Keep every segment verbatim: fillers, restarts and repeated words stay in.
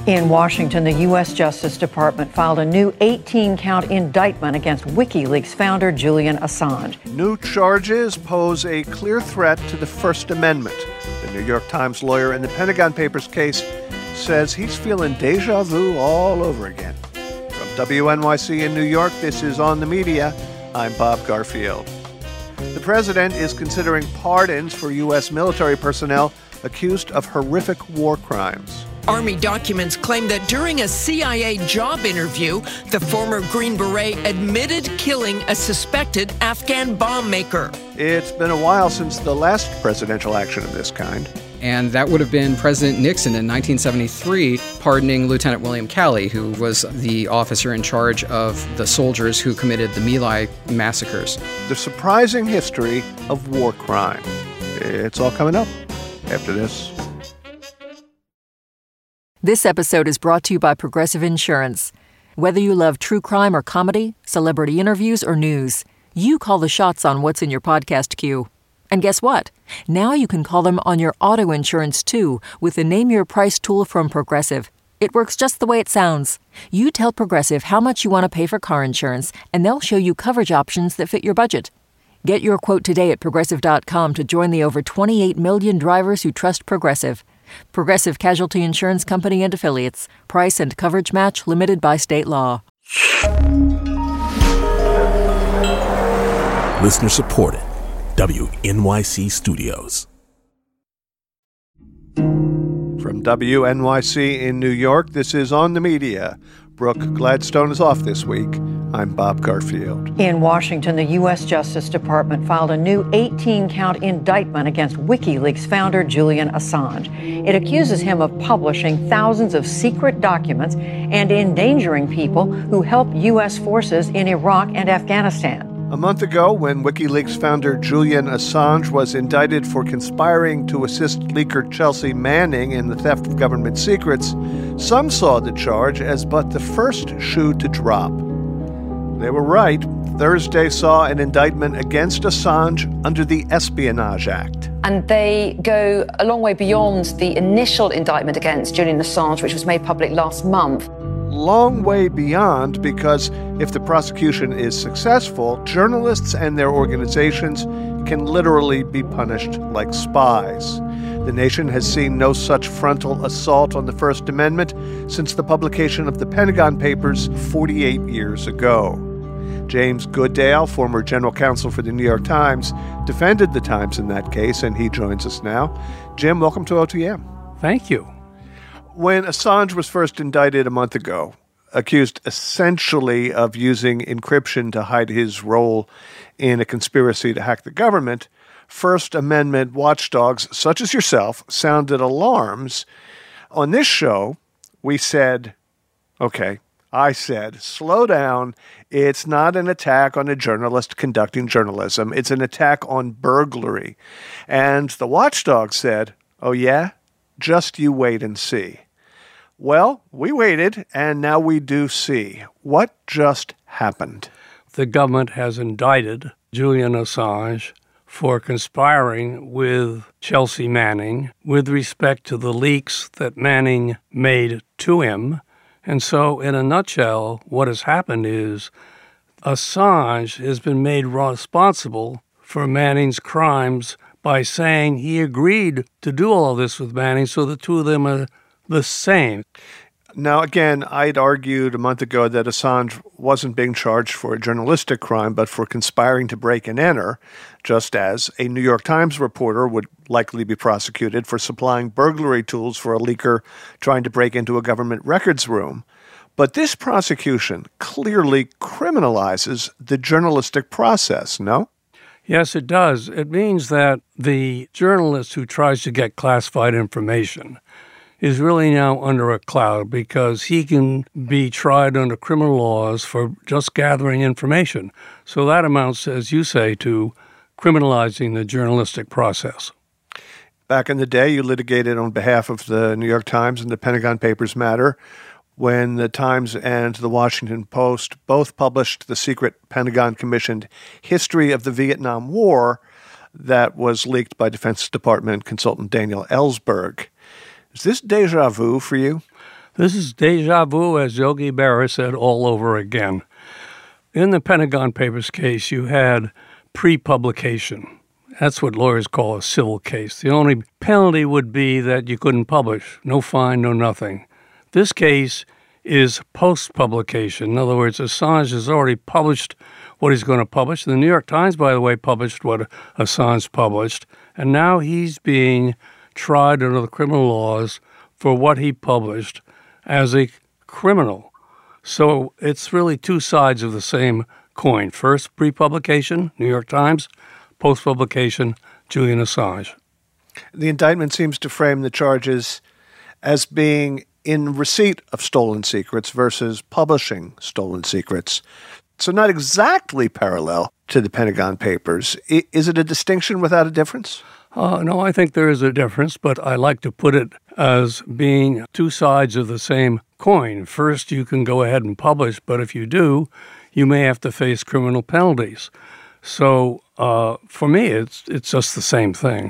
In Washington, the U S Justice Department filed a new eighteen-count indictment against WikiLeaks founder Julian Assange. New charges pose a clear threat to the First Amendment. The New York Times lawyer in the Pentagon Papers case says he's feeling deja vu all over again. From W N Y C in New York, this is On the Media. I'm Bob Garfield. The president is considering pardons for U S military personnel accused of horrific war crimes. Army documents claim that during a C I A job interview, the former Green Beret admitted killing a suspected Afghan bomb maker. It's been a while since the last presidential action of this kind. And that would have been President Nixon in nineteen seventy-three pardoning Lieutenant William Calley, who was the officer in charge of the soldiers who committed the My Lai massacres. The surprising history of war crime. It's all coming up after this. This episode is brought to you by Progressive Insurance. Whether you love true crime or comedy, celebrity interviews or news, you call the shots on what's in your podcast queue. And guess what? Now you can call them on your auto insurance too with the Name Your Price tool from Progressive. It works just the way it sounds. You tell Progressive how much you want to pay for car insurance, and they'll show you coverage options that fit your budget. Get your quote today at Progressive dot com to join the over twenty-eight million drivers who trust Progressive. Progressive Casualty Insurance Company and Affiliates. Price and coverage match limited by state law. Listener supported. W N Y C Studios. From W N Y C in New York, this is On the Media. Brooke Gladstone is off this week. I'm Bob Garfield. In Washington, the U S Justice Department filed a new eighteen-count indictment against WikiLeaks founder Julian Assange. It accuses him of publishing thousands of secret documents and endangering people who help U S forces in Iraq and Afghanistan. A month ago, when WikiLeaks founder Julian Assange was indicted for conspiring to assist leaker Chelsea Manning in the theft of government secrets, some saw the charge as but the first shoe to drop. They were right. Thursday saw an indictment against Assange under the Espionage Act. And they go a long way beyond the initial indictment against Julian Assange, which was made public last month. Long way beyond, because if the prosecution is successful, journalists and their organizations can literally be punished like spies. The nation has seen no such frontal assault on the First Amendment since the publication of the Pentagon Papers forty-eight years ago. James Goodale, former general counsel for the New York Times, defended the Times in that case, and he joins us now. Jim, welcome to O T M. Thank you. When Assange was first indicted a month ago, accused essentially of using encryption to hide his role in a conspiracy to hack the government, First Amendment watchdogs such as yourself sounded alarms. On this show, we said, okay, I said, slow down. It's not an attack on a journalist conducting journalism. It's an attack on burglary. And the watchdog said, oh yeah? Just you wait and see. Well, we waited, and now we do see. What just happened? The government has indicted Julian Assange for conspiring with Chelsea Manning with respect to the leaks that Manning made to him. And so, in a nutshell, what has happened is Assange has been made responsible for Manning's crimes by saying he agreed to do all this with Manning, so the two of them are the same. Now, again, I'd argued a month ago that Assange wasn't being charged for a journalistic crime, but for conspiring to break and enter, just as a New York Times reporter would likely be prosecuted for supplying burglary tools for a leaker trying to break into a government records room. But this prosecution clearly criminalizes the journalistic process, no? Yes, it does. It means that the journalist who tries to get classified information is really now under a cloud because he can be tried under criminal laws for just gathering information. So that amounts, as you say, to criminalizing the journalistic process. Back in the day, you litigated on behalf of the New York Times and the Pentagon Papers matter when the Times and the Washington Post both published the secret Pentagon-commissioned History of the Vietnam War that was leaked by Defense Department consultant Daniel Ellsberg. Is this deja vu for you? This is deja vu, as Yogi Berra said, all over again. In the Pentagon Papers case, you had pre-publication. That's what lawyers call a civil case. The only penalty would be that you couldn't publish. No fine, no nothing. This case is post-publication. In other words, Assange has already published what he's going to publish. The New York Times, by the way, published what Assange published. And now he's being tried under the criminal laws for what he published as a criminal. So it's really two sides of the same coin. First, pre-publication, New York Times. Post-publication, Julian Assange. The indictment seems to frame the charges as being in receipt of stolen secrets versus publishing stolen secrets. So not exactly parallel to the Pentagon Papers. I- is it a distinction without a difference? Uh, no, I think there is a difference, but I like to put it as being two sides of the same coin. First, you can go ahead and publish, but if you do, you may have to face criminal penalties. So uh, for me, it's it's just the same thing.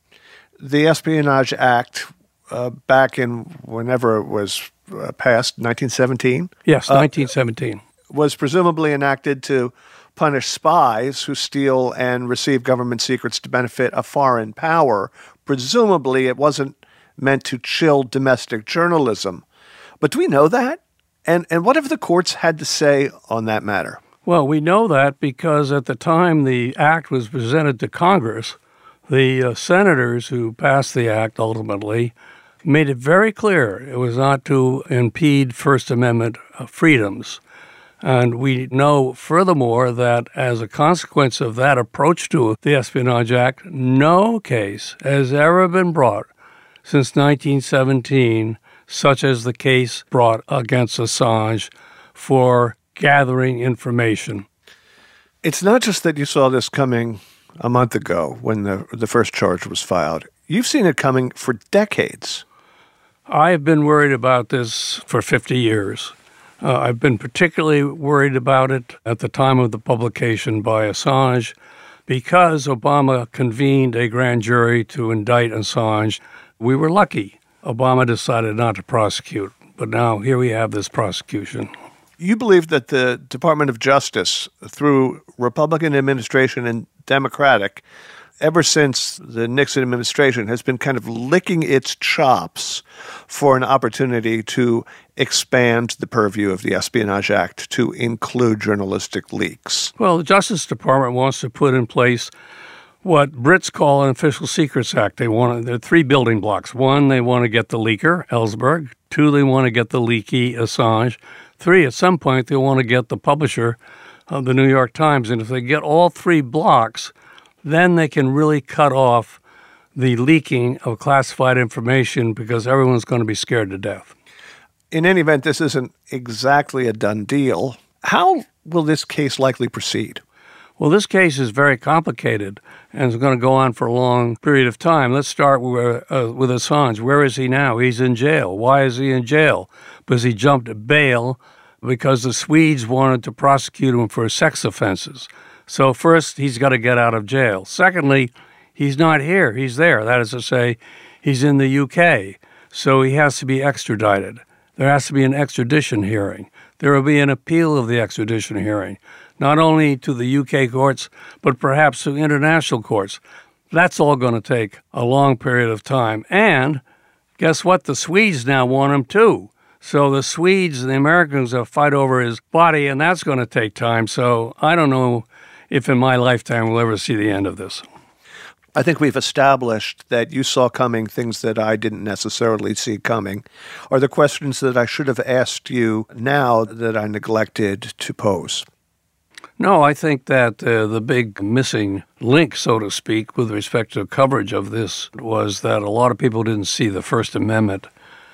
The Espionage Act, uh, back in whenever it was uh, passed, nineteen seventeen? Yes, uh, nineteen seventeen. Was presumably enacted to punish spies who steal and receive government secrets to benefit a foreign power. Presumably, it wasn't meant to chill domestic journalism. But do we know that? And and what have the courts had to say on that matter? Well, we know that because at the time the act was presented to Congress, the uh, senators who passed the act ultimately made it very clear it was not to impede First Amendment uh, freedoms. And we know furthermore that as a consequence of that approach to the Espionage Act, no case has ever been brought since nineteen seventeen, such as the case brought against Assange for gathering information. It's not just that you saw this coming a month ago when the the first charge was filed. You've seen it coming for decades. I've been worried about this for fifty years. Uh, I've been particularly worried about it at the time of the publication by Assange because Obama convened a grand jury to indict Assange. We were lucky. Obama decided not to prosecute, but now here we have this prosecution. You believe that the Department of Justice, through Republican administration and Democratic, ever since the Nixon administration, has been kind of licking its chops for an opportunity to expand the purview of the Espionage Act to include journalistic leaks. Well, the Justice Department wants to put in place what Brits call an Official Secrets Act. They want there are three building blocks. One, they want to get the leaker, Ellsberg. Two, they want to get the leaky, Assange. Three, at some point, they want to get the publisher of the New York Times. And if they get all three blocks, then they can really cut off the leaking of classified information because everyone's going to be scared to death. In any event, this isn't exactly a done deal. How will this case likely proceed? Well, this case is very complicated and it's going to go on for a long period of time. Let's start with, uh, with Assange. Where is he now? He's in jail. Why is he in jail? Because he jumped bail because the Swedes wanted to prosecute him for sex offenses. So first, he's got to get out of jail. Secondly, he's not here. He's there. That is to say, he's in the U K. So he has to be extradited. There has to be an extradition hearing. There will be an appeal of the extradition hearing, not only to the U K courts, but perhaps to international courts. That's all going to take a long period of time. And guess what? The Swedes now want him too. So the Swedes and the Americans will fight over his body, and that's going to take time. So I don't know if in my lifetime we'll ever see the end of this. I think we've established that you saw coming things that I didn't necessarily see coming. Are there questions that I should have asked you now that I neglected to pose? No, I think that uh, the big missing link, so to speak, with respect to coverage of this was that a lot of people didn't see the First Amendment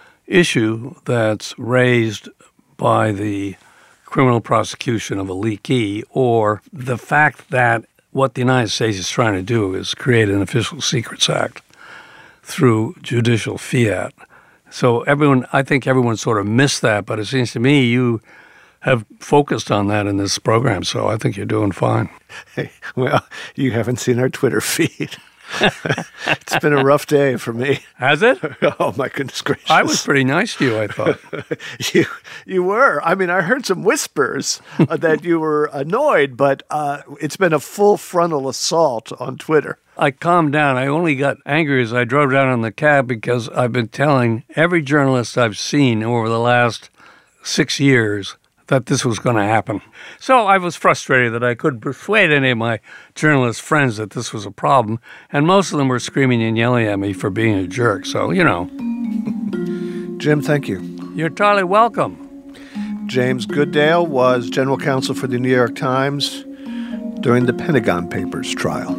issue that's raised by the criminal prosecution of a leakee, or the fact that what the United States is trying to do is create an Official Secrets Act through judicial fiat. So everyone, I think everyone sort of missed that, but it seems to me you have focused on that in this program, so I think you're doing fine. Hey, well, you haven't seen our Twitter feed. It's been a rough day for me. Has it? Oh, my goodness gracious. I was pretty nice to you, I thought. you you were. I mean, I heard some whispers uh, that you were annoyed, but uh, it's been a full frontal assault on Twitter. I calmed down. I only got angry as I drove down in the cab because I've been telling every journalist I've seen over the last six years that this was going to happen. So I was frustrated that I couldn't persuade any of my journalist friends that this was a problem, and most of them were screaming and yelling at me for being a jerk. So, you know. Jim, thank you. You're totally welcome. James Goodale was general counsel for the New York Times during the Pentagon Papers trial.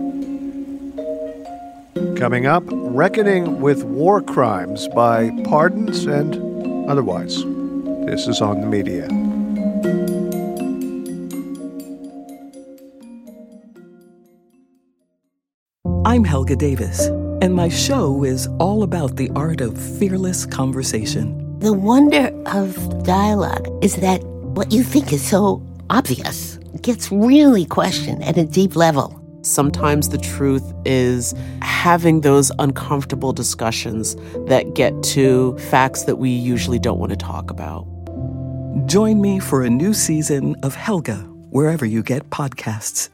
Coming up, reckoning with war crimes by pardons and otherwise. This is On the Media. I'm Helga Davis, and my show is all about the art of fearless conversation. The wonder of dialogue is that what you think is so obvious gets really questioned at a deep level. Sometimes the truth is having those uncomfortable discussions that get to facts that we usually don't want to talk about. Join me for a new season of Helga, wherever you get podcasts.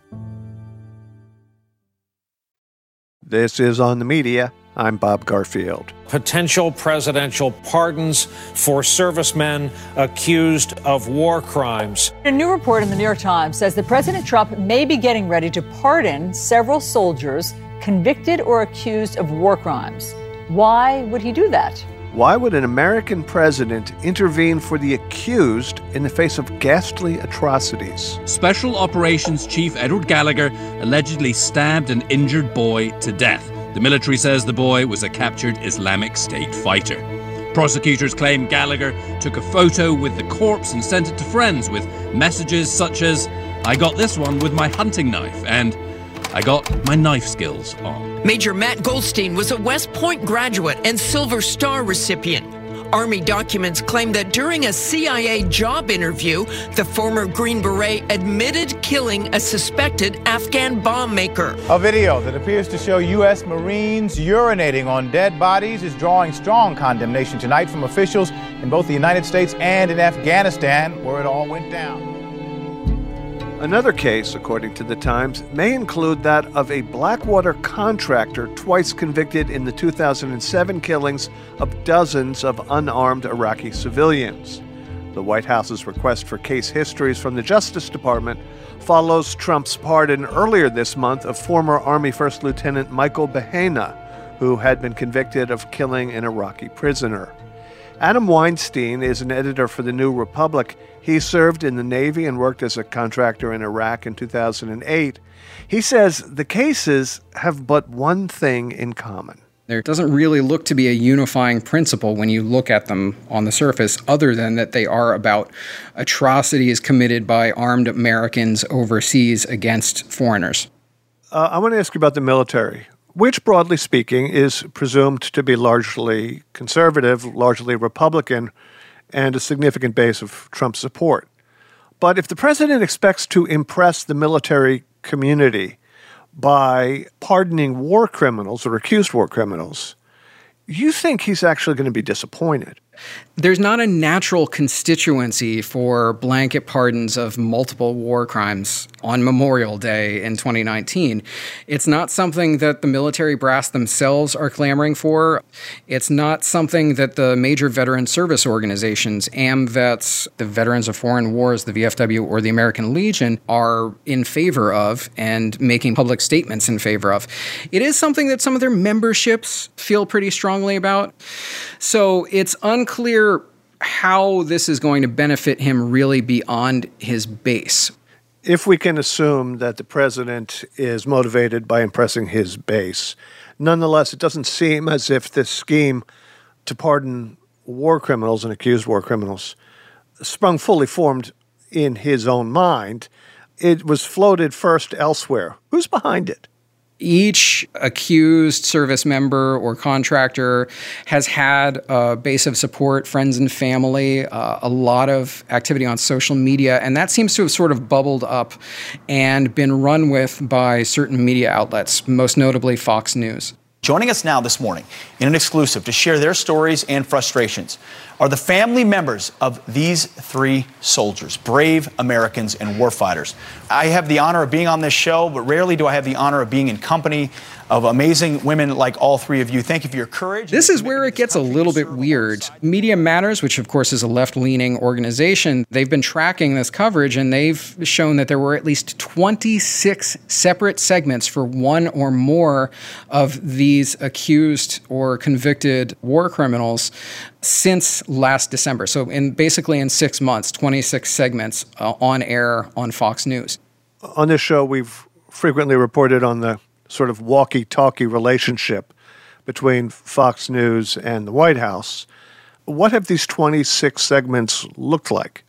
This is On the Media. I'm Bob Garfield. Potential presidential pardons for servicemen accused of war crimes. A new report in the New York Times says that President Trump may be getting ready to pardon several soldiers convicted or accused of war crimes. Why would he do that? Why would an American president intervene for the accused in the face of ghastly atrocities? Special Operations Chief Edward Gallagher allegedly stabbed an injured boy to death. The military says the boy was a captured Islamic State fighter. Prosecutors claim Gallagher took a photo with the corpse and sent it to friends with messages such as, "I got this one with my hunting knife," and "I got my knife skills on." Major Matt Goldstein was a West Point graduate and Silver Star recipient. Army documents claim that during a C I A job interview, the former Green Beret admitted killing a suspected Afghan bomb maker. A video that appears to show U S Marines urinating on dead bodies is drawing strong condemnation tonight from officials in both the United States and in Afghanistan, where it all went down. Another case, according to the Times, may include that of a Blackwater contractor twice convicted in the two thousand seven killings of dozens of unarmed Iraqi civilians. The White House's request for case histories from the Justice Department follows Trump's pardon earlier this month of former Army First Lieutenant Michael Bahena, who had been convicted of killing an Iraqi prisoner. Adam Weinstein is an editor for The New Republic. He served in the Navy and worked as a contractor in Iraq in two thousand eight. He says the cases have but one thing in common. There doesn't really look to be a unifying principle when you look at them on the surface, other than that they are about atrocities committed by armed Americans overseas against foreigners. Uh, I want to ask you about the military, which, broadly speaking, is presumed to be largely conservative, largely Republican, and a significant base of Trump's support. But if the president expects to impress the military community by pardoning war criminals or accused war criminals, you think he's actually going to be disappointed. There's not a natural constituency for blanket pardons of multiple war crimes on Memorial Day in twenty nineteen. It's not something that the military brass themselves are clamoring for. It's not something that the major veteran service organizations, AMVETS, the Veterans of Foreign Wars, the V F W, or the American Legion, are in favor of and making public statements in favor of. It is something that some of their memberships feel pretty strongly about. So it's unclear how this is going to benefit him really beyond his base. If we can assume that the president is motivated by impressing his base, nonetheless, it doesn't seem as if this scheme to pardon war criminals and accused war criminals sprung fully formed in his own mind. It was floated first elsewhere. Who's behind it? Each accused service member or contractor has had a base of support, friends and family, uh, a lot of activity on social media, and that seems to have sort of bubbled up and been run with by certain media outlets, most notably Fox News. Joining us now this morning in an exclusive to share their stories and frustrations are the family members of these three soldiers, brave Americans and warfighters. I have the honor of being on this show, but rarely do I have the honor of being in company of amazing women like all three of you. Thank you for your courage. This is where it gets a little bit weird. Media Matters, which of course is a left-leaning organization, they've been tracking this coverage, and they've shown that there were at least twenty-six separate segments for one or more of these accused or convicted war criminals since last December. So in basically in six months, twenty-six segments uh, on air on Fox News. On this show, we've frequently reported on the sort of walkie-talkie relationship between Fox News and the White House. What have these twenty-six segments looked like?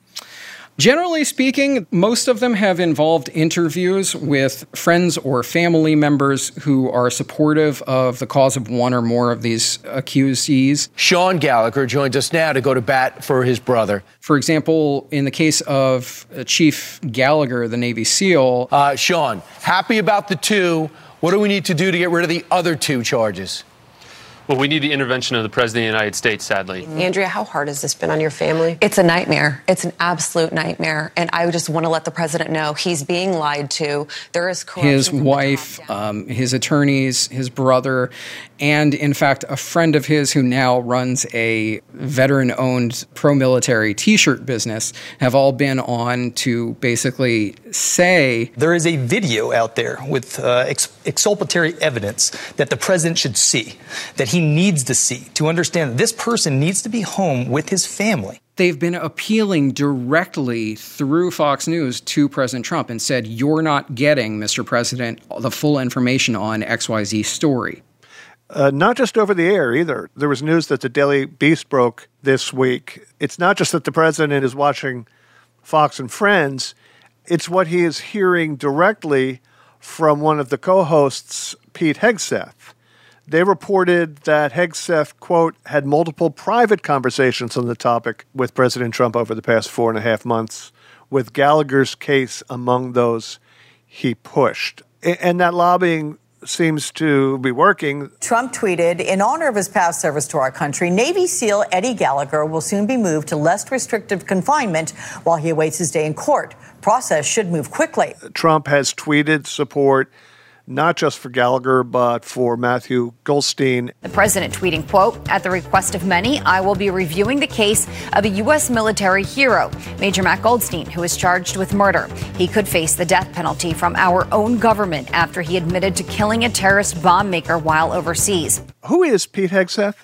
Generally speaking, most of them have involved interviews with friends or family members who are supportive of the cause of one or more of these accusees. Sean Gallagher joins us now to go to bat for his brother. For example, in the case of Chief Gallagher, the Navy SEAL. Uh, Sean, happy about the two. What do we need to do to get rid of the other two charges? Well, we need the intervention of the President of the United States, sadly. Andrea, how hard has this been on your family? It's a nightmare. It's an absolute nightmare. And I just want to let the president know he's being lied to. There is corruption. His wife, um, his attorneys, his brother, and in fact, a friend of his who now runs a veteran-owned pro-military T-shirt business have all been on to basically say... There is a video out there with uh, ex- exculpatory evidence that the president should see, that he needs to see, to understand that this person needs to be home with his family. They've been appealing directly through Fox News to President Trump and said, you're not getting, Mister President, the full information on X Y Z story. Uh, not just over the air either. There was news that the Daily Beast broke this week. It's not just that the president is watching Fox and Friends. It's what he is hearing directly from one of the co-hosts, Pete Hegseth. They reported that Hegseth, quote, had multiple private conversations on the topic with President Trump over the past four and a half months, with Gallagher's case among those he pushed. And that lobbying seems to be working. Trump tweeted, in honor of his past service to our country, Navy SEAL Eddie Gallagher will soon be moved to less restrictive confinement while he awaits his day in court. Process should move quickly. Trump has tweeted support not just for Gallagher, but for Matthew Goldstein. The president tweeting, quote, at the request of many, I will be reviewing the case of a U S military hero, Major Matt Goldstein, who is charged with murder. He could face the death penalty from our own government after he admitted to killing a terrorist bomb maker while overseas. Who is Pete Hegseth?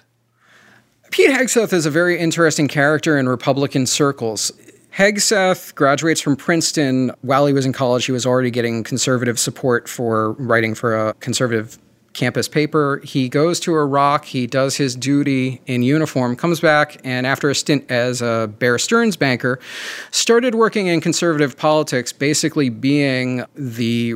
Pete Hegseth is a very interesting character in Republican circles. Hegseth graduates from Princeton. While he was in college, he was already getting conservative support for writing for a conservative campus paper. He goes to Iraq. He does his duty in uniform, comes back, and after a stint as a Bear Stearns banker, started working in conservative politics, basically being the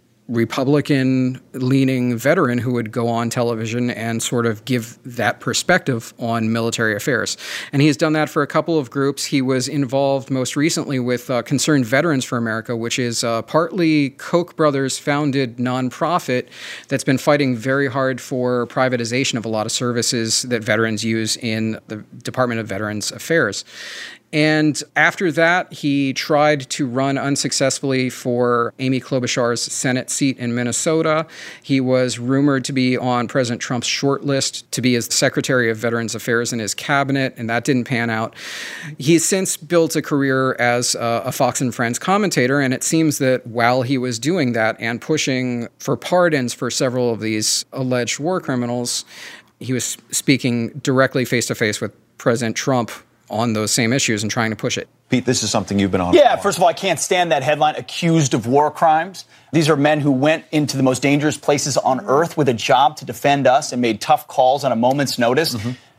Republican-leaning veteran who would go on television and sort of give that perspective on military affairs. And he's done that for a couple of groups. He was involved most recently with uh, Concerned Veterans for America, which is a partly Koch brothers-founded nonprofit that's been fighting very hard for privatization of a lot of services that veterans use in the Department of Veterans Affairs. And after that, he tried to run unsuccessfully for Amy Klobuchar's Senate seat in Minnesota. He was rumored to be on President Trump's short list to be as Secretary of Veterans Affairs in his cabinet, and that didn't pan out. He's since built a career as a, a Fox and Friends commentator, and it seems that while he was doing that and pushing for pardons for several of these alleged war criminals, he was speaking directly face-to-face with President Trump on those same issues and trying to push it. Pete, this is something you've been on. Yeah, first of all, I can't stand that headline, accused of war crimes. These are men who went into the most dangerous places on earth with a job to defend us and made tough calls on a moment's notice. Mm-hmm.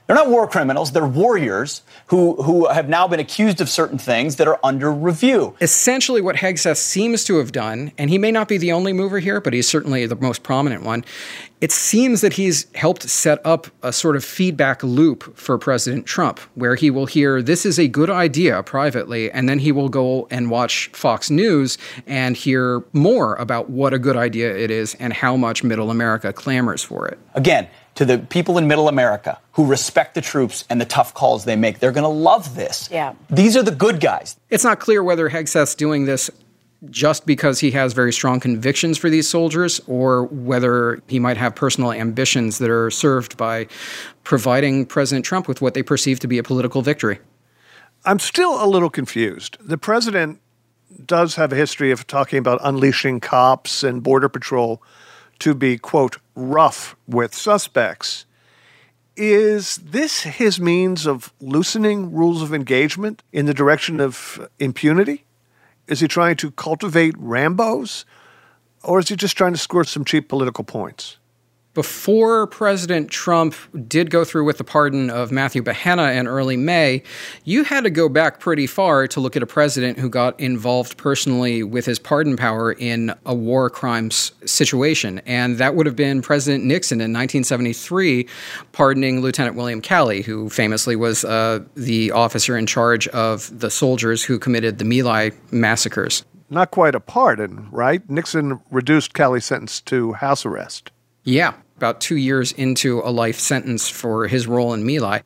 They're not war criminals. They're warriors who, who have now been accused of certain things that are under review. Essentially what Hegseth seems to have done, and he may not be the only mover here, but he's certainly the most prominent one, it seems that he's helped set up a sort of feedback loop for President Trump, where he will hear, this is a good idea privately, and then he will go and watch Fox News and hear more about what a good idea it is and how much Middle America clamors for it. Again, to the people in Middle America who respect the troops and the tough calls they make, they're going to love this. Yeah. These are the good guys. It's not clear whether Hegseth's doing this just because he has very strong convictions for these soldiers, or whether he might have personal ambitions that are served by providing President Trump with what they perceive to be a political victory. I'm still a little confused. The president does have a history of talking about unleashing cops and Border Patrol to be, quote, rough with suspects. Is this his means of loosening rules of engagement in the direction of impunity? Is he trying to cultivate Rambos? Or is he just trying to score some cheap political points? Before President Trump did go through with the pardon of Matthew Behenna in early May, you had to go back pretty far to look at a president who got involved personally with his pardon power in a war crimes situation. And that would have been President Nixon in nineteen seventy-three pardoning Lieutenant William Calley, who famously was uh, the officer in charge of the soldiers who committed the My Lai massacres. Not quite a pardon, right? Nixon reduced Calley's sentence to house arrest. Yeah, about two years into a life sentence for his role in My Lai.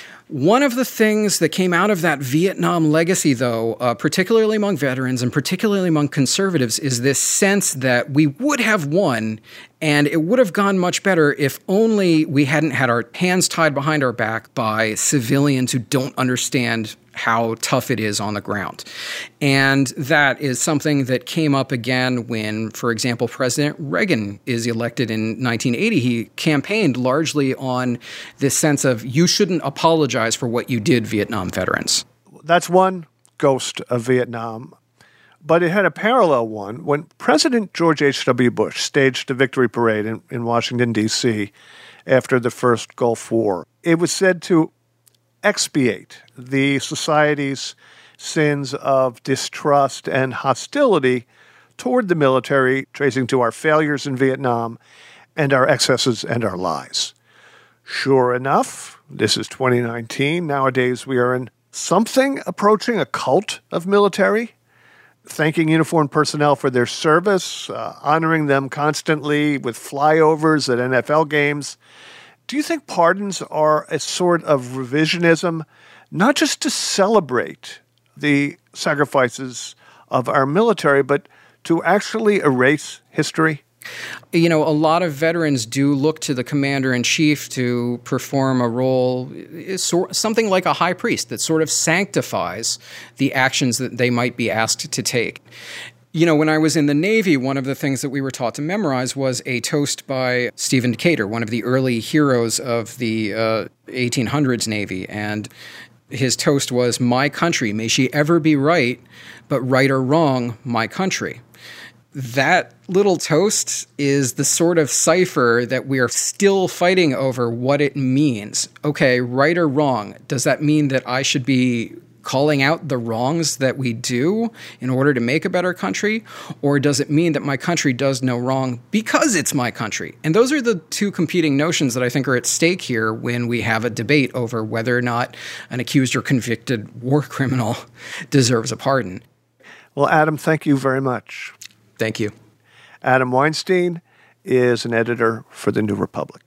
One of the things that came out of that Vietnam legacy, though, uh, particularly among veterans and particularly among conservatives, is this sense that we would have won and it would have gone much better if only we hadn't had our hands tied behind our back by civilians who don't understand how tough it is on the ground. And that is something that came up again when, for example, President Reagan is elected in nineteen eighty. He campaigned largely on this sense of you shouldn't apologize for what you did, Vietnam veterans. That's one ghost of Vietnam. But it had a parallel one when President George H W. Bush staged a victory parade in, in Washington, D C after the first Gulf War. It was said to expiate the society's sins of distrust and hostility toward the military, tracing to our failures in Vietnam and our excesses and our lies. Sure enough, this is twenty nineteen. Nowadays, we are in something approaching a cult of military, thanking uniformed personnel for their service, uh, honoring them constantly with flyovers at N F L games. Do you think pardons are a sort of revisionism, not just to celebrate the sacrifices of our military, but to actually erase history? You know, a lot of veterans do look to the commander-in-chief to perform a role, something like a high priest that sort of sanctifies the actions that they might be asked to take. You know, when I was in the Navy, one of the things that we were taught to memorize was a toast by Stephen Decatur, one of the early heroes of the uh, eighteen hundreds Navy. And his toast was, "My country, may she ever be right, but right or wrong, my country." That little toast is the sort of cipher that we are still fighting over what it means. Okay, right or wrong, does that mean that I should be calling out the wrongs that we do in order to make a better country? Or does it mean that my country does no wrong because it's my country? And those are the two competing notions that I think are at stake here when we have a debate over whether or not an accused or convicted war criminal deserves a pardon. Well, Adam, thank you very much. Thank you. Adam Weinstein is an editor for The New Republic.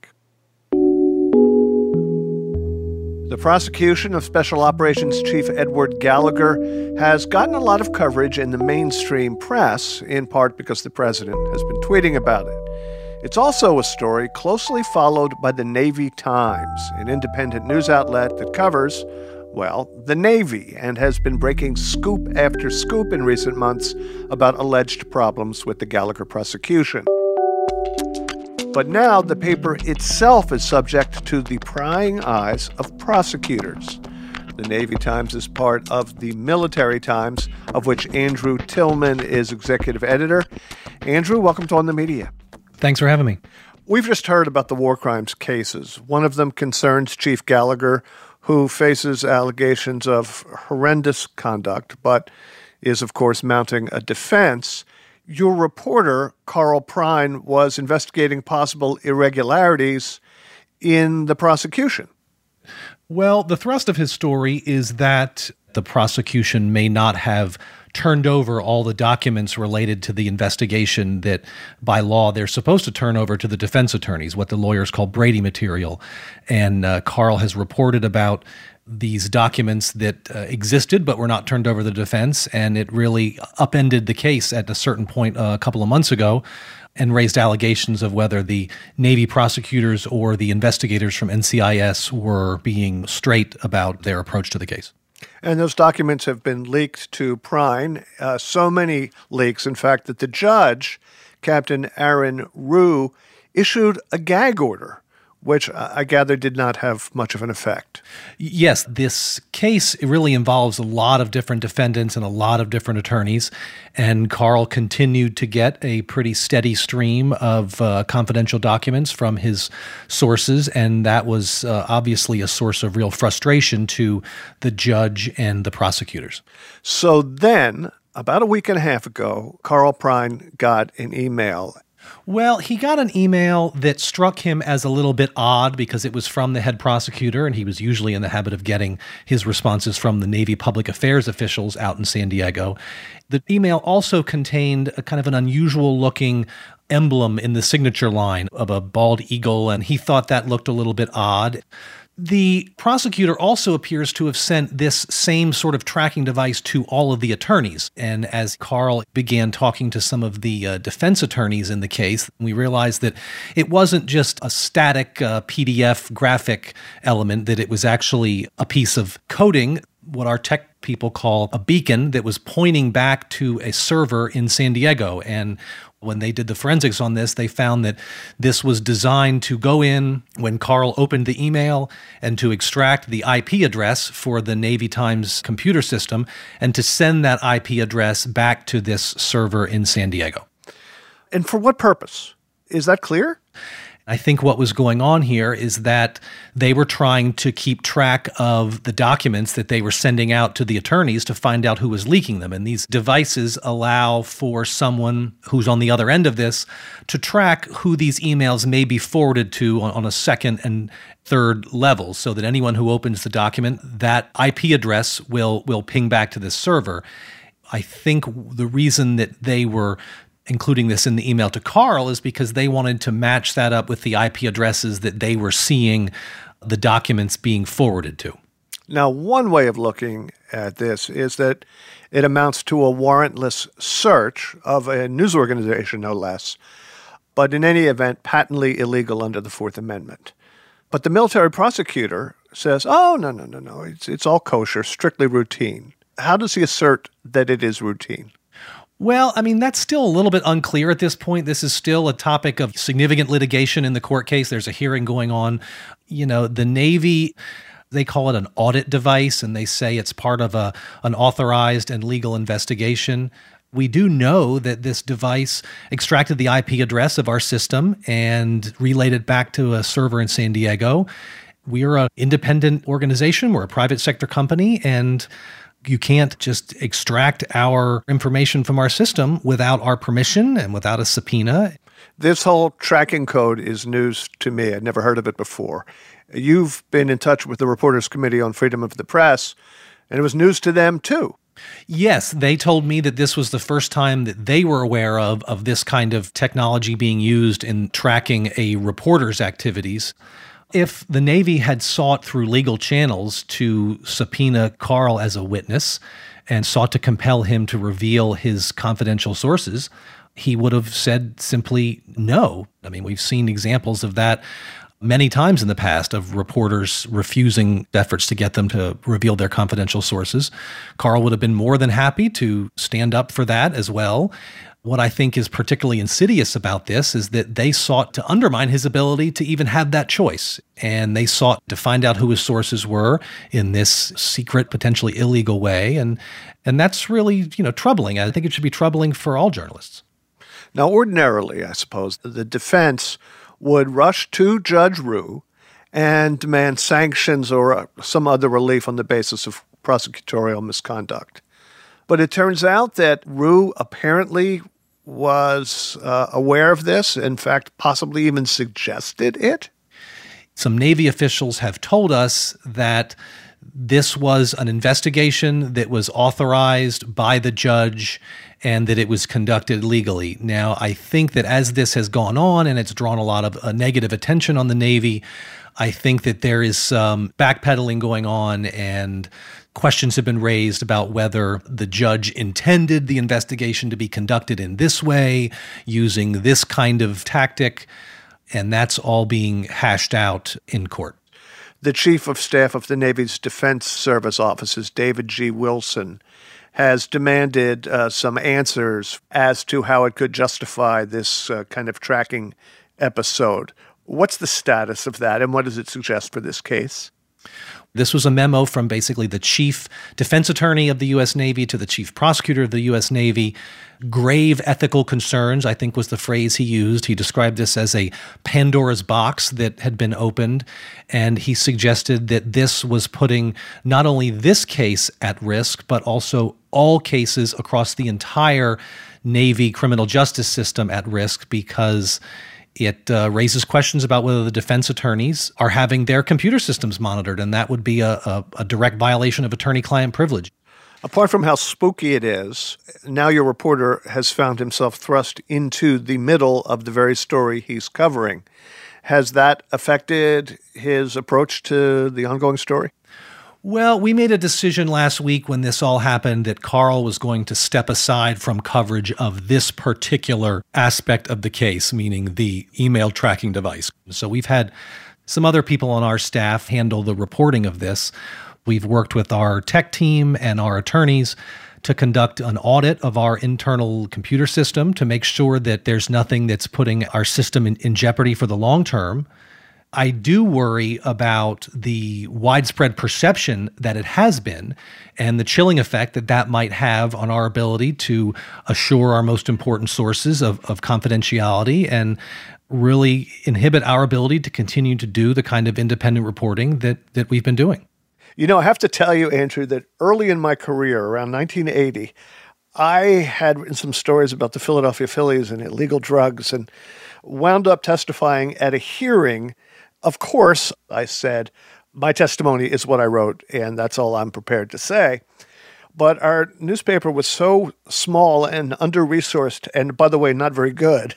The prosecution of Special Operations Chief Edward Gallagher has gotten a lot of coverage in the mainstream press, in part because the president has been tweeting about it. It's also a story closely followed by the Navy Times, an independent news outlet that covers, well, the Navy, and has been breaking scoop after scoop in recent months about alleged problems with the Gallagher prosecution. But now the paper itself is subject to the prying eyes of prosecutors. The Navy Times is part of the Military Times, of which Andrew Tillman is executive editor. Andrew, welcome to On the Media. Thanks for having me. We've just heard about the war crimes cases. One of them concerns Chief Gallagher, who faces allegations of horrendous conduct, but is, of course, mounting a defense. Your reporter, Carl Prine, was investigating possible irregularities in the prosecution. Well, the thrust of his story is that the prosecution may not have turned over all the documents related to the investigation that by law they're supposed to turn over to the defense attorneys, what the lawyers call Brady material. And uh, Carl has reported about these documents that uh, existed but were not turned over to the defense, and it really upended the case at a certain point uh, a couple of months ago and raised allegations of whether the Navy prosecutors or the investigators from N C I S were being straight about their approach to the case. And those documents have been leaked to Prine, uh, so many leaks, in fact, that the judge, Captain Aaron Rue, issued a gag order, which I gather did not have much of an effect. Yes, this case really involves a lot of different defendants and a lot of different attorneys, and Carl continued to get a pretty steady stream of uh, confidential documents from his sources, and that was uh, obviously a source of real frustration to the judge and the prosecutors. So then, about a week and a half ago, Carl Prine got an email. Well, he got an email that struck him as a little bit odd because it was from the head prosecutor, and he was usually in the habit of getting his responses from the Navy public affairs officials out in San Diego. The email also contained a kind of an unusual-looking emblem in the signature line of a bald eagle, and he thought that looked a little bit odd. The prosecutor also appears to have sent this same sort of tracking device to all of the attorneys. And as Carl began talking to some of the uh, defense attorneys in the case, we realized that it wasn't just a static uh, P D F graphic element, that it was actually a piece of coding, what our tech people call a beacon, that was pointing back to a server in San Diego. And when they did the forensics on this, they found that this was designed to go in when Carl opened the email and to extract the I P address for the Navy Times computer system and to send that I P address back to this server in San Diego. And for what purpose? Is that clear? I think what was going on here is that they were trying to keep track of the documents that they were sending out to the attorneys to find out who was leaking them. And these devices allow for someone who's on the other end of this to track who these emails may be forwarded to on, on a second and third level, so that anyone who opens the document, that I P address will will ping back to this server. I think the reason that they were including this in the email to Carl is because they wanted to match that up with the I P addresses that they were seeing the documents being forwarded to. Now, one way of looking at this is that it amounts to a warrantless search of a news organization, no less, but in any event, patently illegal under the Fourth Amendment. But the military prosecutor says, oh, no, no, no, no, it's, it's all kosher, strictly routine. How does he assert that it is routine? Well, I mean, that's still a little bit unclear at this point. This is still a topic of significant litigation in the court case. There's a hearing going on. You know, the Navy, they call it an audit device, and they say it's part of a an authorized and legal investigation. We do know that this device extracted the I P address of our system and relayed it back to a server in San Diego. We're an independent organization. We're a private sector company, and you can't just extract our information from our system without our permission and without a subpoena. This whole tracking code is news to me. I'd never heard of it before. You've been in touch with the Reporters Committee on Freedom of the Press, and it was news to them too. Yes, they told me that this was the first time that they were aware of, of this kind of technology being used in tracking a reporter's activities. If the Navy had sought through legal channels to subpoena Carl as a witness and sought to compel him to reveal his confidential sources, he would have said simply no. I mean, we've seen examples of that many times in the past, of reporters refusing efforts to get them to reveal their confidential sources. Carl would have been more than happy to stand up for that as well. What I think is particularly insidious about this is that they sought to undermine his ability to even have that choice. And they sought to find out who his sources were in this secret, potentially illegal way. And and that's really, you know, troubling. I think it should be troubling for all journalists. Now, ordinarily, I suppose, the defense would rush to Judge Ryu and demand sanctions or some other relief on the basis of prosecutorial misconduct. But it turns out that Ryu apparently was uh, aware of this, in fact, possibly even suggested it. Some Navy officials have told us that this was an investigation that was authorized by the judge and that it was conducted legally. Now, I think that as this has gone on and it's drawn a lot of uh, negative attention on the Navy, I think that there is some backpedaling going on, and questions have been raised about whether the judge intended the investigation to be conducted in this way, using this kind of tactic, and that's all being hashed out in court. The Chief of Staff of the Navy's Defense Service Offices, David G. Wilson, has demanded uh, some answers as to how it could justify this uh, kind of tracking episode. What's the status of that, and what does it suggest for this case? This was a memo from basically the chief defense attorney of the U S Navy to the chief prosecutor of the U S Navy. Grave ethical concerns, I think, was the phrase he used. He described this as a Pandora's box that had been opened, and he suggested that this was putting not only this case at risk, but also all cases across the entire Navy criminal justice system at risk, because it uh, raises questions about whether the defense attorneys are having their computer systems monitored, and that would be a, a, a direct violation of attorney-client privilege. Apart from how spooky it is, now your reporter has found himself thrust into the middle of the very story he's covering. Has that affected his approach to the ongoing story? Well, we made a decision last week when this all happened that Carl was going to step aside from coverage of this particular aspect of the case, meaning the email tracking device. So we've had some other people on our staff handle the reporting of this. We've worked with our tech team and our attorneys to conduct an audit of our internal computer system to make sure that there's nothing that's putting our system in, in jeopardy for the long term. I do worry about the widespread perception that it has been and the chilling effect that that might have on our ability to assure our most important sources of, of confidentiality and really inhibit our ability to continue to do the kind of independent reporting that, that we've been doing. You know, I have to tell you, Andrew, that early in my career, around nineteen eighty, I had written some stories about the Philadelphia Phillies and illegal drugs and wound up testifying at a hearing. Of course, I said, my testimony is what I wrote, and that's all I'm prepared to say. But our newspaper was so small and under-resourced, and by the way, not very good,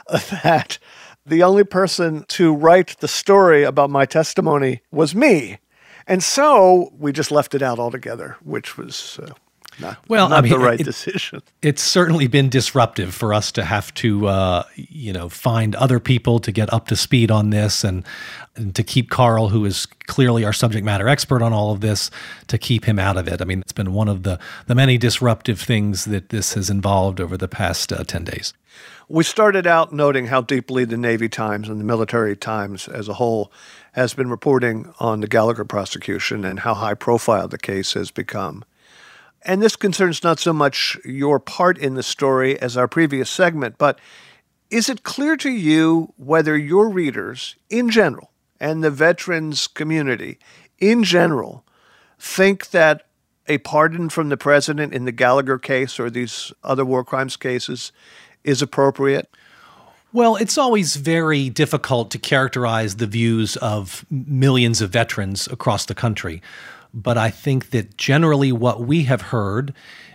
that the only person to write the story about my testimony was me. And so we just left it out altogether, which was uh, not, well, not I mean, the right it, decision. It's certainly been disruptive for us to have to, uh, you know, find other people to get up to speed on this and, and to keep Carl, who is clearly our subject matter expert on all of this, to keep him out of it. I mean, it's been one of the, the many disruptive things that this has involved over the past uh, ten days. We started out noting how deeply the Navy Times and the Military Times as a whole has been reporting on the Gallagher prosecution and how high profile the case has become. And this concerns not so much your part in the story as our previous segment, but is it clear to you whether your readers in general and the veterans community in general think that a pardon from the president in the Gallagher case or these other war crimes cases is appropriate? Well, it's always very difficult to characterize the views of millions of veterans across the country. But I think that generally what we have heard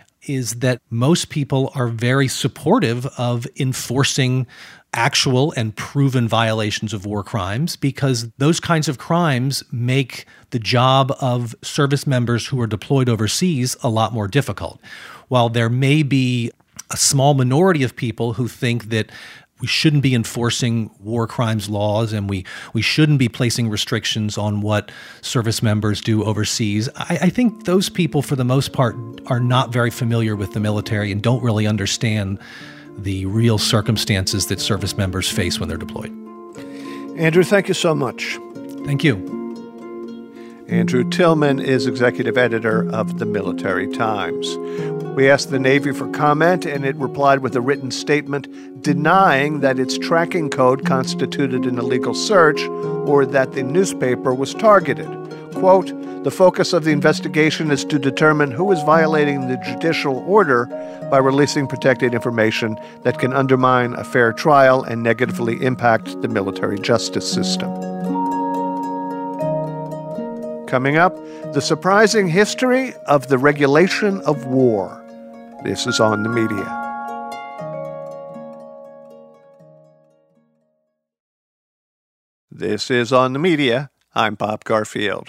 is that most people are very supportive of enforcing actual and proven violations of war crimes, because those kinds of crimes make the job of service members who are deployed overseas a lot more difficult. While there may be a small minority of people who think that we shouldn't be enforcing war crimes laws and we, we shouldn't be placing restrictions on what service members do overseas, I, I think those people, for the most part, are not very familiar with the military and don't really understand the real circumstances that service members face when they're deployed. Andrew, thank you so much. Thank you. Andrew Tillman is executive editor of the Military Times. We asked the Navy for comment, and it replied with a written statement denying that its tracking code constituted an illegal search or that the newspaper was targeted. Quote, "The focus of the investigation is to determine who is violating the judicial order by releasing protected information that can undermine a fair trial and negatively impact the military justice system." Coming up, the surprising history of the regulation of war. This is On the Media. This is On the Media. I'm Bob Garfield.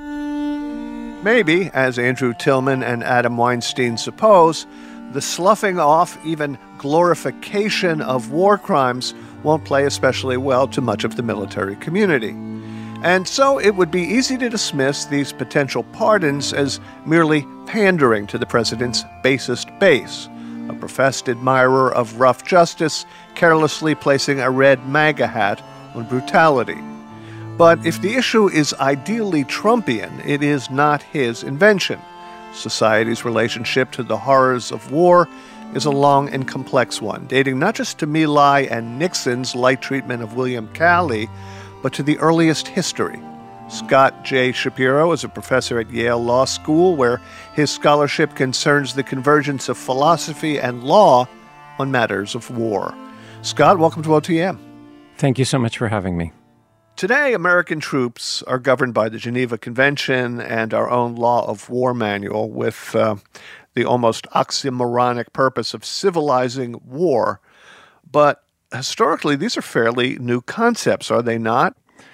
Maybe, as Andrew Tillman and Adam Weinstein suppose, the sloughing off, even glorification of war crimes won't play especially well to much of the military community. And so it would be easy to dismiss these potential pardons as merely pandering to the president's basest base, a professed admirer of rough justice carelessly placing a red MAGA hat on brutality. But if the issue is ideally Trumpian, it is not his invention. Society's relationship to the horrors of war is a long and complex one, dating not just to My Lai and Nixon's light treatment of William Calley, but to the earliest history. Scott J. Shapiro is a professor at Yale Law School, where his scholarship concerns the convergence of philosophy and law on matters of war. Scott, welcome to O T M. Thank you so much for having me. Today, American troops are governed by the Geneva Convention and our own Law of War manual, with uh, the almost oxymoronic purpose of civilizing war. But historically, these are fairly new concepts, are they not?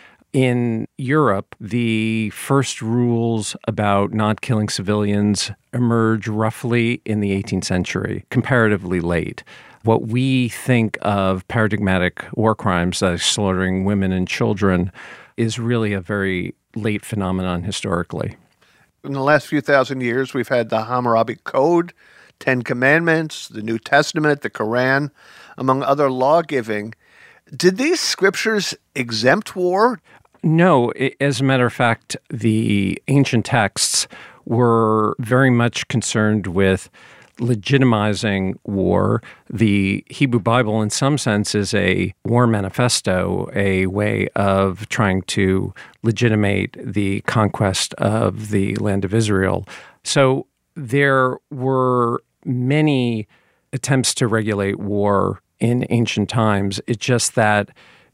In Europe, the first rules about not killing civilians emerge roughly in the eighteenth century, comparatively late. What we think of paradigmatic war crimes, like slaughtering women and children, is really a very late phenomenon historically. In the last few thousand years, we've had the Hammurabi Code, Ten Commandments, the New Testament, the Quran, among other law-giving. Did these scriptures exempt war? No. As a matter of fact, the ancient texts were very much concerned with legitimizing war. The Hebrew Bible, in some sense, is a war manifesto, a way of trying to legitimate the conquest of the land of Israel. So there were many attempts to regulate war in ancient times. It's just that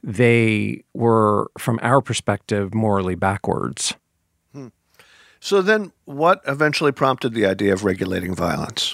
they were, from our perspective, morally backwards. Hmm. So then what eventually prompted the idea of regulating violence?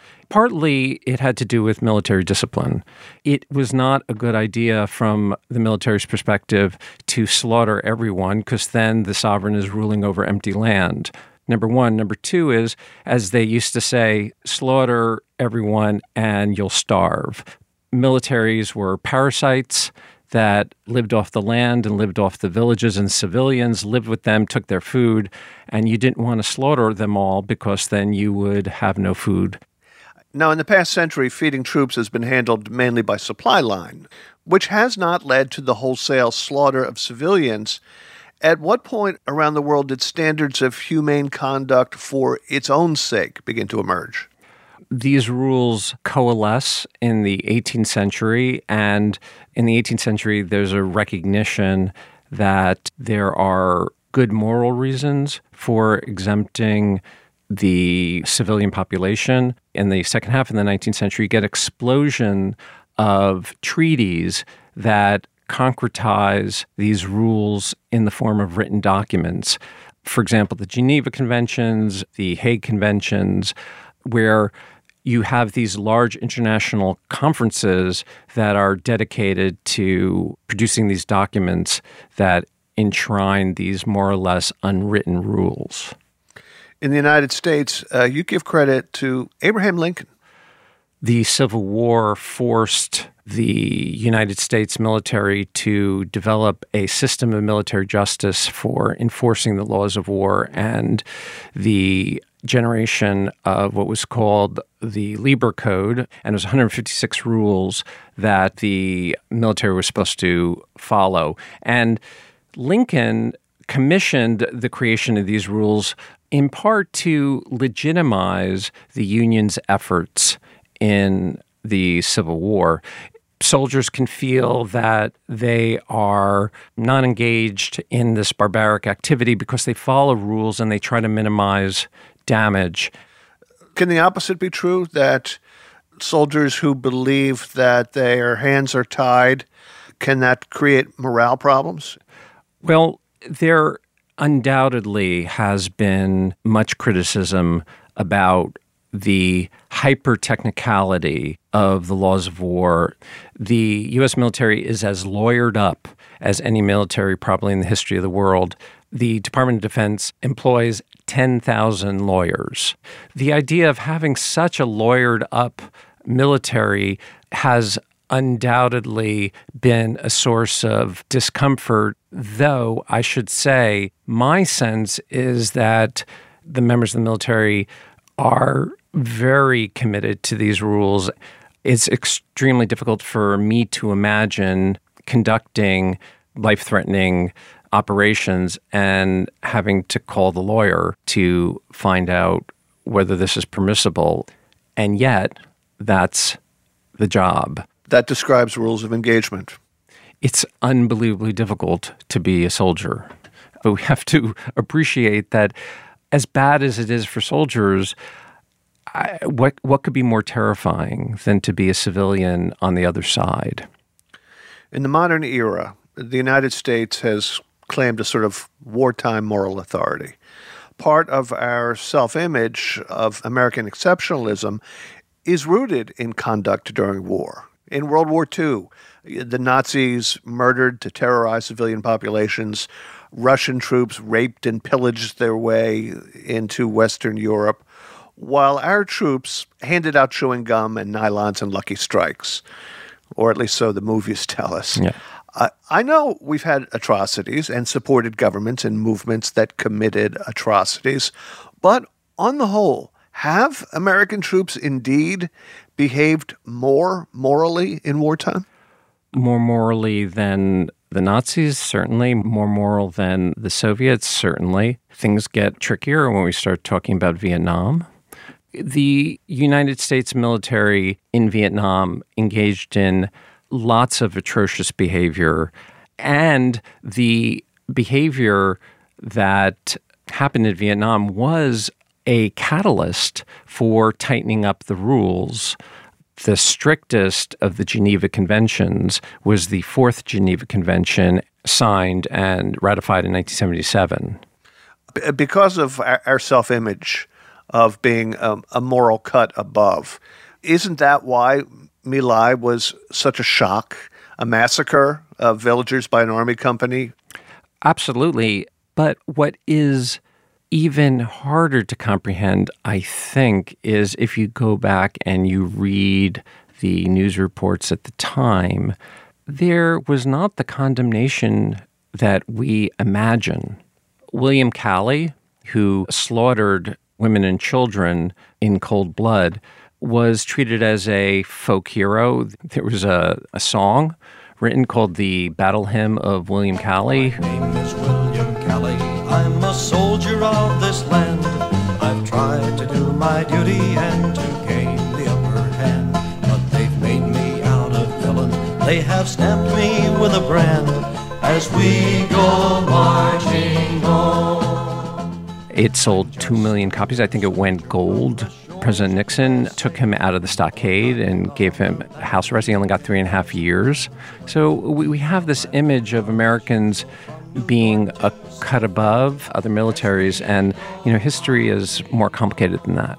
Partly, it had to do with military discipline. It was not a good idea from the military's perspective to slaughter everyone, because then the sovereign is ruling over empty land. Number one. Number two is, as they used to say, slaughter everyone and you'll starve. Militaries were parasites that lived off the land and lived off the villages, and civilians lived with them, took their food, and you didn't want to slaughter them all because then you would have no food. Now, in the past century, feeding troops has been handled mainly by supply line, which has not led to the wholesale slaughter of civilians. At what point around the world did standards of humane conduct for its own sake begin to emerge? These rules coalesce in the eighteenth century, and in the eighteenth century, there's a recognition that there are good moral reasons for exempting the civilian population. In the second half of the nineteenth century, you get explosion of treaties that concretize these rules in the form of written documents. For example, the Geneva Conventions, the Hague Conventions, where you have these large international conferences that are dedicated to producing these documents that enshrine these more or less unwritten rules. In the United States, uh, you give credit to Abraham Lincoln. The Civil War forced the United States military to develop a system of military justice for enforcing the laws of war, and the generation of what was called the Lieber Code, and it was one hundred fifty-six rules that the military was supposed to follow. And Lincoln commissioned the creation of these rules in part to legitimize the Union's efforts in the Civil War. Soldiers can feel that they are not engaged in this barbaric activity because they follow rules and they try to minimize damage. Can the opposite be true, that soldiers who believe that their hands are tied, can that create morale problems? Well, there undoubtedly has been much criticism about the hyper-technicality of the laws of war. The U S military is as lawyered up as any military probably in the history of the world. The Department of Defense employs ten thousand lawyers. The idea of having such a lawyered up military has undoubtedly been a source of discomfort, though I should say my sense is that the members of the military are very committed to these rules. It's extremely difficult for me to imagine conducting life-threatening operations and having to call the lawyer to find out whether this is permissible. And yet, that's the job. That describes rules of engagement. It's unbelievably difficult to be a soldier. But we have to appreciate that as bad as it is for soldiers, I, what what could be more terrifying than to be a civilian on the other side? In the modern era, the United States has claimed a sort of wartime moral authority. Part of our self-image of American exceptionalism is rooted in conduct during war. In World War Two, the Nazis murdered to terrorize civilian populations. Russian troops raped and pillaged their way into Western Europe, while our troops handed out chewing gum and nylons and Lucky Strikes, or at least so the movies tell us. Yeah. Uh, I know we've had atrocities and supported governments and movements that committed atrocities, but on the whole, have American troops indeed behaved more morally in wartime? More morally than the Nazis, certainly. More moral than the Soviets, certainly. Things get trickier when we start talking about Vietnam. The United States military in Vietnam engaged in lots of atrocious behavior, and the behavior that happened in Vietnam was a catalyst for tightening up the rules. The strictest of the Geneva Conventions was the Fourth Geneva Convention, signed and ratified in nineteen seventy-seven. Because of our self-image of being um, a moral cut above, isn't that why My Lai was such a shock, a massacre of villagers by an army company? Absolutely. But what is even harder to comprehend, I think, is if you go back and you read the news reports at the time, there was not the condemnation that we imagine. William Calley, who slaughtered women and children in cold blood, was treated as a folk hero. There was a, a song written called the Battle Hymn of William Calley. My name is William Calley. I'm a soldier of this land. I've tried to do my duty and to gain the upper hand, but they've made me out a villain. They have stamped me with a brand as we go marching on. It sold two million copies. I think it went gold. President Nixon took him out of the stockade and gave him house arrest. He only got three and a half years. So we, we have this image of Americans being a cut above other militaries, and you know, history is more complicated than that.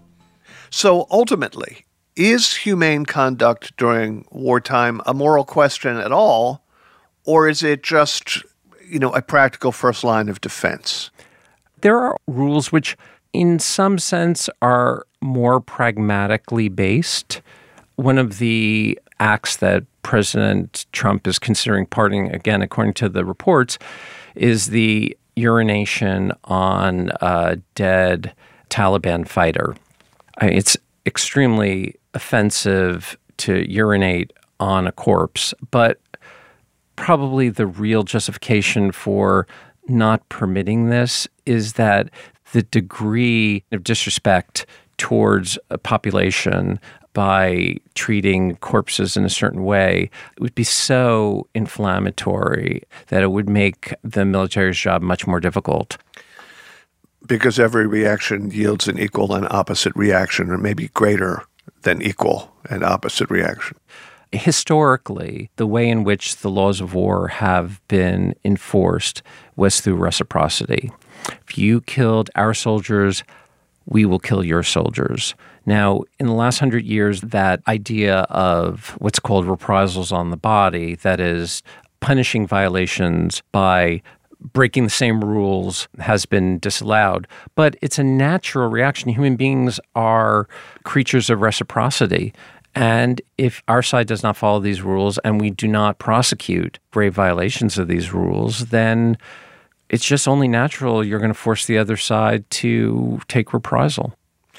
So ultimately, is humane conduct during wartime a moral question at all, or is it just, you know, a practical first line of defense? There are rules which, in some sense, are more pragmatically based. One of the acts that President Trump is considering pardoning, again, according to the reports, is the urination on a dead Taliban fighter. I mean, it's extremely offensive to urinate on a corpse, but probably the real justification for not permitting this is that the degree of disrespect towards a population by treating corpses in a certain way would be so inflammatory that it would make the military's job much more difficult. Because every reaction yields an equal and opposite reaction, or maybe greater than equal and opposite reaction. Historically, the way in which the laws of war have been enforced was through reciprocity. If you killed our soldiers, we will kill your soldiers. Now, in the last hundred years, that idea of what's called reprisals on the body, that is, punishing violations by breaking the same rules, has been disallowed. But it's a natural reaction. Human beings are creatures of reciprocity. And if our side does not follow these rules and we do not prosecute grave violations of these rules, then it's just only natural you're going to force the other side to take reprisal.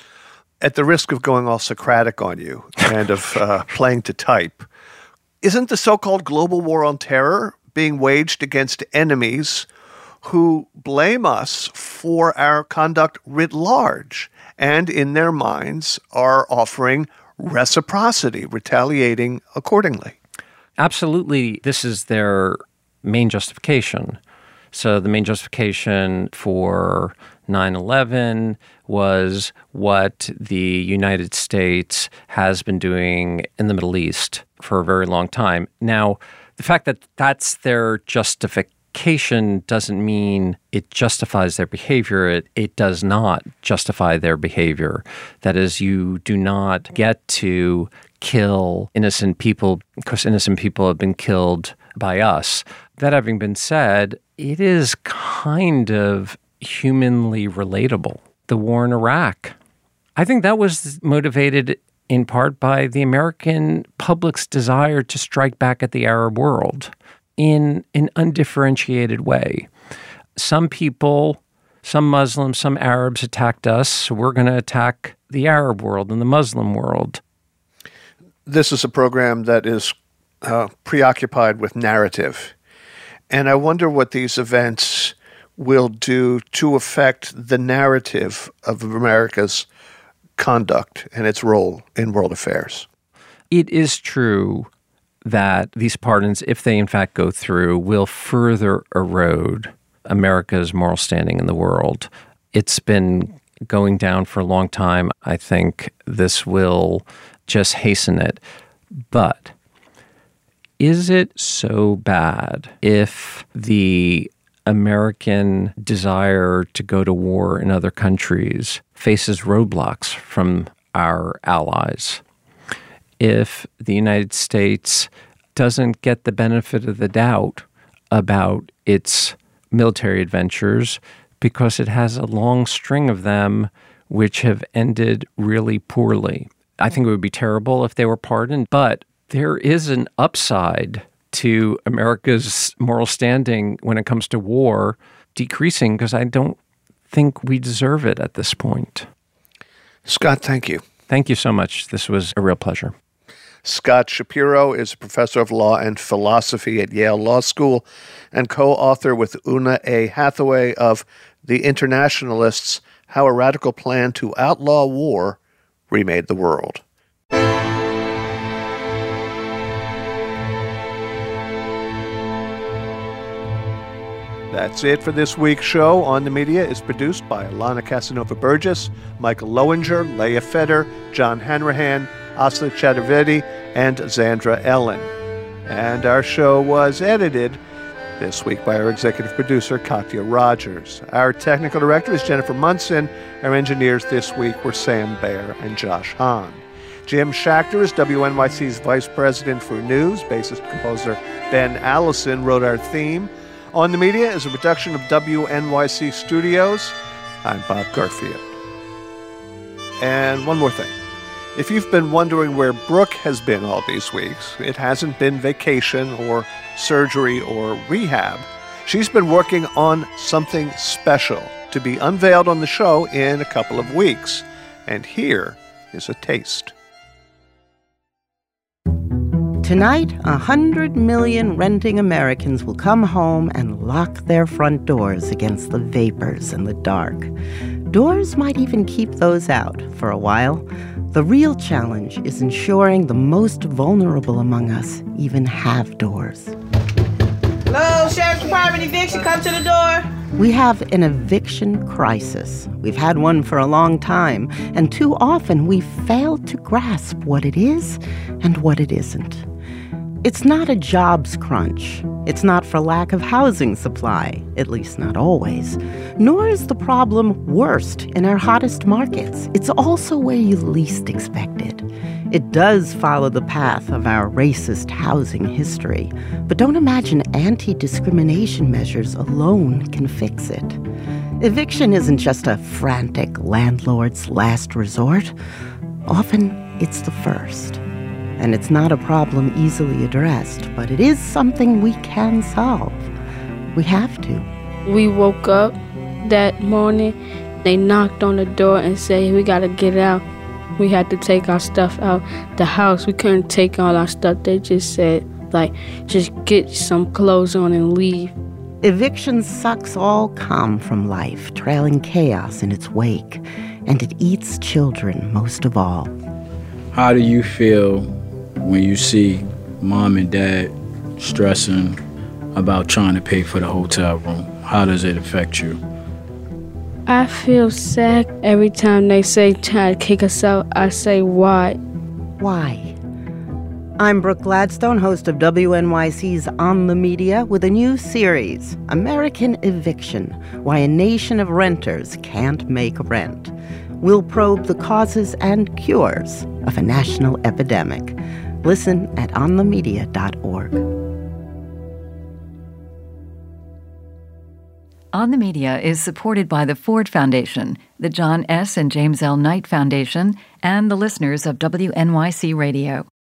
At the risk of going all Socratic on you and of uh, playing to type, isn't the so-called global war on terror being waged against enemies who blame us for our conduct writ large and in their minds are offering reciprocity, retaliating accordingly? Absolutely. This is their main justification. So the main justification for nine eleven was what the United States has been doing in the Middle East for a very long time. Now, the fact that that's their justification doesn't mean it justifies their behavior. It, it does not justify their behavior. That is, you do not get to kill innocent people because innocent people have been killed by us. That having been said, it is kind of humanly relatable. The war in Iraq, I think that was motivated in part by the American public's desire to strike back at the Arab world in an undifferentiated way. Some people, some Muslims, some Arabs attacked us, so we're going to attack the Arab world and the Muslim world. This is a program that is uh, preoccupied with narrative. And I wonder what these events will do to affect the narrative of America's conduct and its role in world affairs. It is true that these pardons, if they in fact go through, will further erode America's moral standing in the world. It's been going down for a long time. I think this will just hasten it. But is it so bad if the American desire to go to war in other countries faces roadblocks from our allies? If the United States doesn't get the benefit of the doubt about its military adventures because it has a long string of them which have ended really poorly. I think it would be terrible if they were pardoned, but there is an upside to America's moral standing when it comes to war decreasing because I don't think we deserve it at this point. Scott, thank you. Thank you so much. This was a real pleasure. Scott Shapiro is a professor of law and philosophy at Yale Law School and co-author with Una A. Hathaway of The Internationalists, How a Radical Plan to Outlaw War Remade the World. That's it for this week's show. On the Media is produced by Alana Casanova-Burgess, Michael Lowinger, Leah Feder, John Hanrahan, Asli Chaturvedi, and Zandra Ellen. And our show was edited this week by our executive producer, Katya Rogers. Our technical director is Jennifer Munson. Our engineers this week were Sam Baer and Josh Hahn. Jim Schachter is W N Y C's vice president for news. Bassist composer Ben Allison wrote our theme. On the Media is a production of W N Y C Studios. I'm Bob Garfield. And one more thing. If you've been wondering where Brooke has been all these weeks, it hasn't been vacation or surgery or rehab. She's been working on something special to be unveiled on the show in a couple of weeks. And here is a taste. Tonight, a hundred million renting Americans will come home and lock their front doors against the vapors and the dark. Doors might even keep those out for a while. The real challenge is ensuring the most vulnerable among us even have doors. Hello, Sheriff's Department eviction, come to the door. We have an eviction crisis. We've had one for a long time, and too often we fail to grasp what it is and what it isn't. It's not a jobs crunch. It's not for lack of housing supply, at least not always. Nor is the problem worst in our hottest markets. It's also where you least expect it. It does follow the path of our racist housing history, but don't imagine anti-discrimination measures alone can fix it. Eviction isn't just a frantic landlord's last resort. Often, it's the first. And it's not a problem easily addressed, but it is something we can solve. We have to. We woke up that morning, they knocked on the door and said, we gotta get out. We had to take our stuff out the house. We couldn't take all our stuff. They just said, like, just get some clothes on and leave. Eviction sucks all calm from life, trailing chaos in its wake, and it eats children most of all. How do you feel when you see mom and dad stressing about trying to pay for the hotel room? How does it affect you? I feel sad every time they say try to kick us out. I say, why? Why? I'm Brooke Gladstone, host of W N Y C's On the Media, with a new series, American Eviction, Why a Nation of Renters Can't Make Rent. We'll probe the causes and cures of a national epidemic. Listen at on the media dot org. On the Media is supported by the Ford Foundation, the John S. and James L. Knight Foundation, and the listeners of W N Y C Radio.